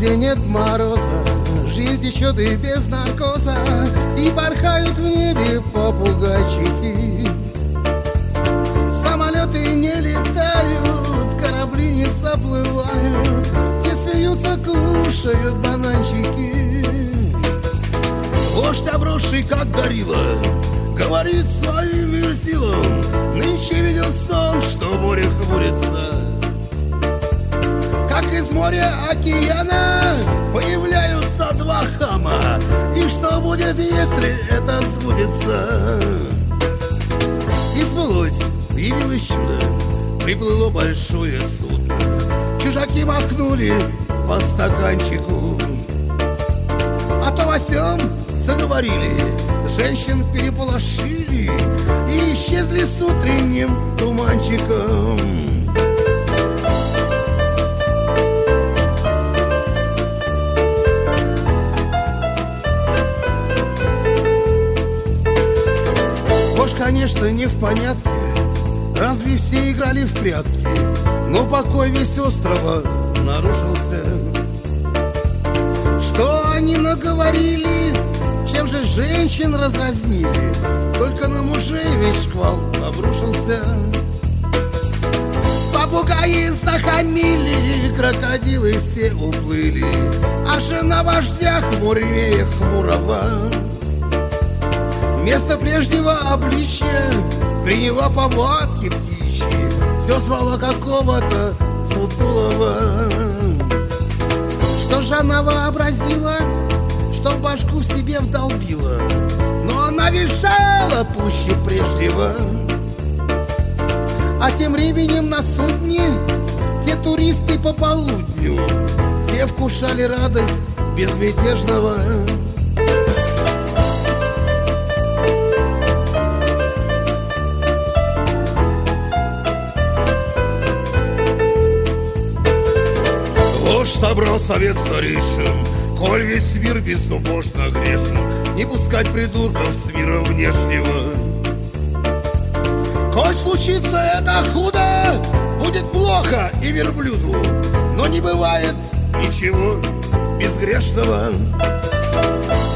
где нет мороза, жизнь течет и без наркоза, и порхают в небе попугайчики. Самолеты не летают, корабли не заплывают, все смеются, кушают бананчики. Вождь, обросший как горилла, говорит своим верзилам: нынче видел сон, что море хмурится. Как из моря океана появляются два хама, и что будет, если это сбудется? И сбылось, явилось чудо, приплыло большое судно. Чужаки махнули по стаканчику, а то во всем заговорили, женщин переполошили и исчезли с утренним туманчиком. Вождь, конечно, не в понятке, разве все играли в прятки, но покой весь острова нарушился. Что они наговорили, чем же женщин разразнили, только на мужей весь шквал обрушился. Попугаи захамили, крокодилы все уплыли, а жена вождя хмурее хмурого. Вместо прежнего обличья приняла повадки птичьи, все звала какого-то сутулого. Что же она вообразила, что в башку себе вдолбила, но она визжала пуще прежнего. А тем временем на судне те туристы по полудню все вкушали радость безмятежного. Вождь собрал совет старейшин: коль весь мир беззубожно грешен, не пускать придурков с мира внешнего. Коль случится это худо, будет плохо и верблюду, но не бывает ничего безгрешного.